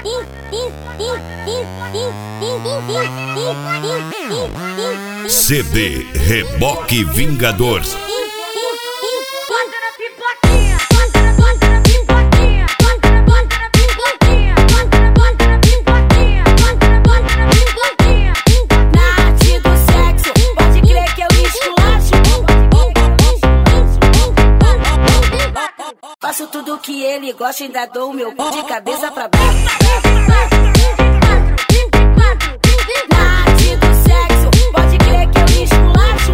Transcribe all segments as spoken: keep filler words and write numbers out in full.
C D Reboque Vingador. Faço tudo que ele gosta, ainda dou o meu cu de cabeça pra baixo. Na arte do sexo, pode crer que eu esculacho.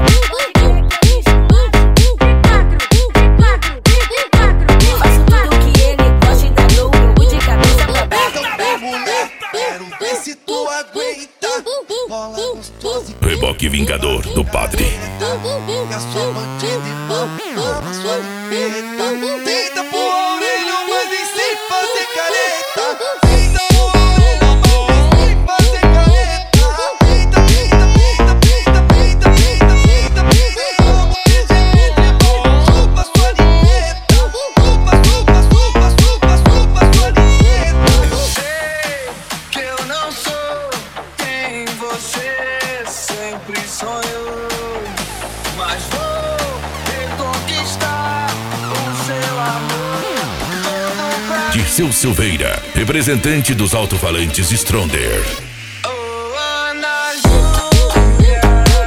Faço tudo que ele gosta, ainda dou o meu cu de cabeça pra baixo. Quero ver se tu aguenta. Bola gostosa. Reboque Vingador do Padre. E a sua bandida de mão, a sua limpeta. Deita pro orelha, mas nem sem fazer careta. Deita pro orelha, mas nem sem fazer careta. Deita, deita, deita, deita, deita, deita, deita, deita. Como de gente boa, chupa sua limpeta. Chupa, chupa, chupa, chupa, chupa sua limpeta. Eu sei que eu não sou quem você sempre sonhou, mas vou reconquistar o seu amor. Dirceu Silveira, representante dos alto-falantes Stronder. Oh, Ana Júlia.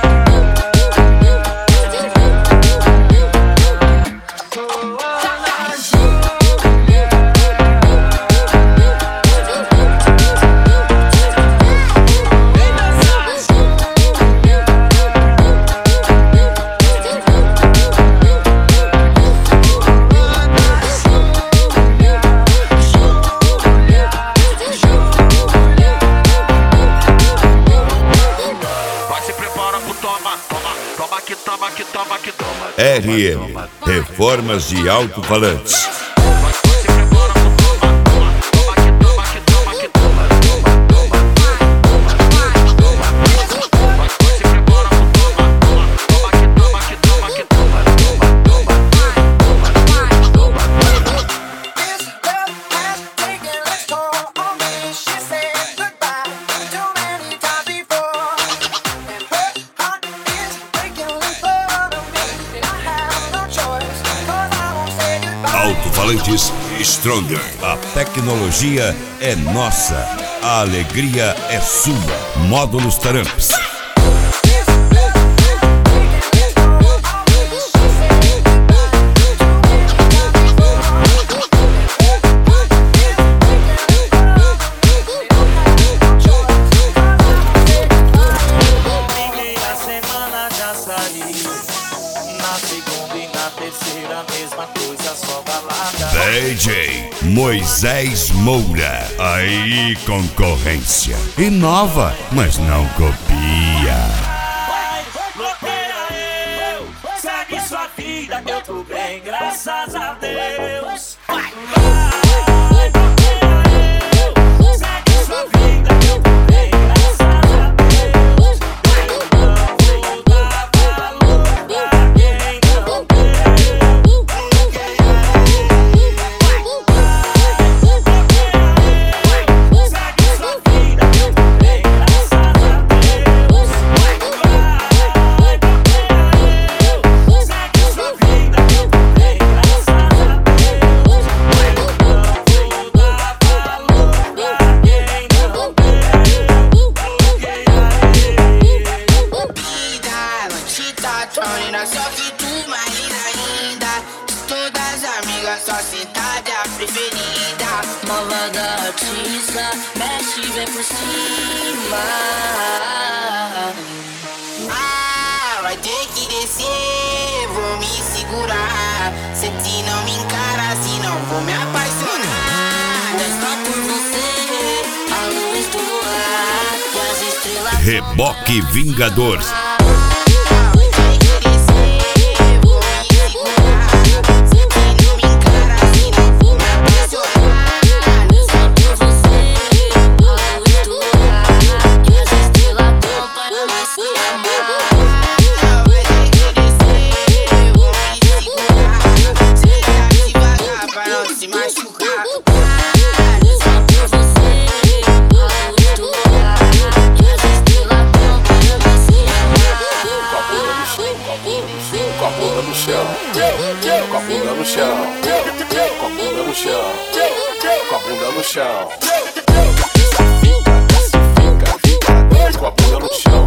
Oh, Ana Júlia. Vem dançar. R M Reformas de Alto-Falantes. Alto-falantes Stronder. A tecnologia é nossa, a alegria é sua. Módulos Taramps. D J Moisés Moura. Aí, concorrência. Inova, mas não copia. Bloqueia eu, segue sua vida que eu tô bem, graças a Deus. Vai, só que tu mais ainda. De todas as amigas, só sentada a preferida. Malvada artista, mexe e vem por cima. Ah, vai ter que descer, vou me segurar. Se te não me encara, se não vou me apaixonar. É só por você, a luz do ar e as estrelas. Reboque Vingador. Se machucar. Só por você. Com a bunda no chão, com a bunda no chão, com a bunda no chão, com a bunda no chão.